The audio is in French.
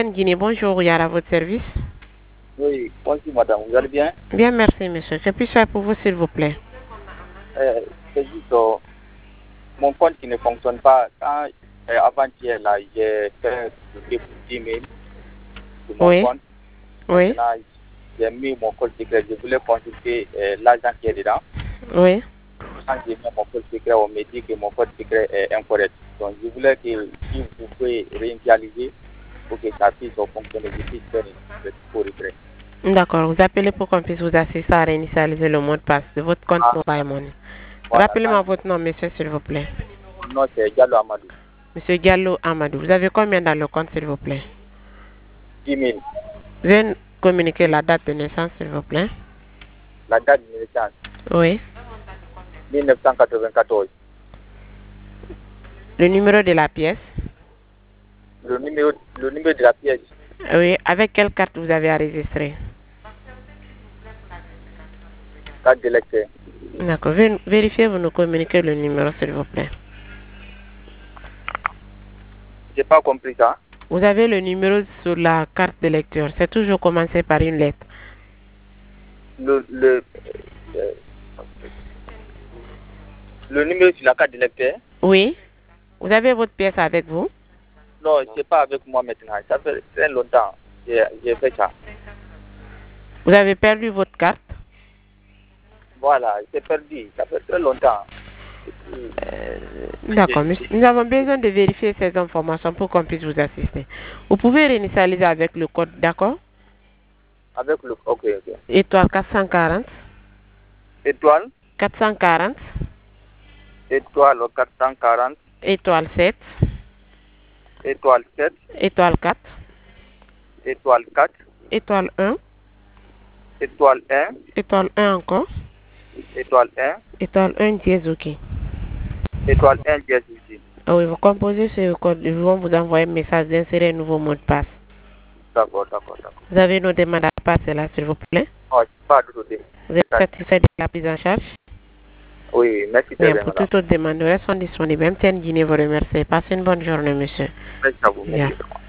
Guinée, bonjour, Yara, à votre service. Oui, bonjour madame, vous allez bien? Bien, merci monsieur. Que puis-je faire pour vous, s'il vous plaît? C'est juste mon compte qui ne fonctionne pas. Quand avant-hier, là, j'ai fait le pour 10 000 sur mon Oui, compte. oui, Maintenant, j'ai mis mon code secret. Je voulais consulter l'argent qui est dedans. oui. Quand j'ai mis mon code secret, on me dit que mon code secret est incorrect. Donc, je voulais que si vous pouvez réinitialiser pour que ça puisse fonctionner, je puisse faire le retrait. D'accord, vous appelez pour qu'on puisse vous assister à réinitialiser le mot de passe de votre compte Ah, Mobile Money. voilà, Rappelez-moi votre nom, monsieur, s'il vous plaît. mon nom c'est Diallo Amadou. Monsieur Gallo Amadou, vous avez combien dans le compte, s'il vous plaît? 10 000. Vous pouvez communiquer la date de naissance, s'il vous plaît? La date de naissance, Oui. 1994. Le numéro de la pièce? Le numéro de la pièce, Oui. Avec quelle carte vous avez enregistré? carte d'électeur. D'accord. Vérifiez, vous nous communiquez le numéro, s'il vous plaît. J'ai pas compris ça. Vous avez le numéro sur la carte de lecture. C'est toujours commencé par une lettre. Le, le, euh, le numéro sur la carte d'électeur, Oui. Vous avez votre pièce avec vous? non, c'est pas avec moi maintenant. Ça fait très longtemps que j'ai fait ça. Vous avez perdu votre carte? Voilà, c'est perdu. Ça fait très longtemps. D'accord. Nous avons besoin de vérifier ces informations pour qu'on puisse vous assister. Vous pouvez réinitialiser avec le code, d'accord? Avec le. Ok, ok. Étoile 440. Étoile, 440. étoile 440, Étoile 7. étoile 7, Étoile 4. étoile 4, Étoile 1. étoile 1, Étoile 1 encore. étoile 1, Étoile 1 dièse, ok. étoile 1, dièse ici. Ah oui, vous composez ce code. Ils vont vous envoyer un message d'insérer un nouveau mot de passe. D'accord, d'accord, d'accord. Vous avez une demande à passer là, s'il vous plaît? Oh, pas de souci. Vous êtes satisfait de la prise en charge? Oui, merci très Bien, bien, pour madame. toute autre demande, nous restons disponibles. MTN Guinée vous remercie. Passez une bonne journée, monsieur. Merci à vous. Bien. Merci.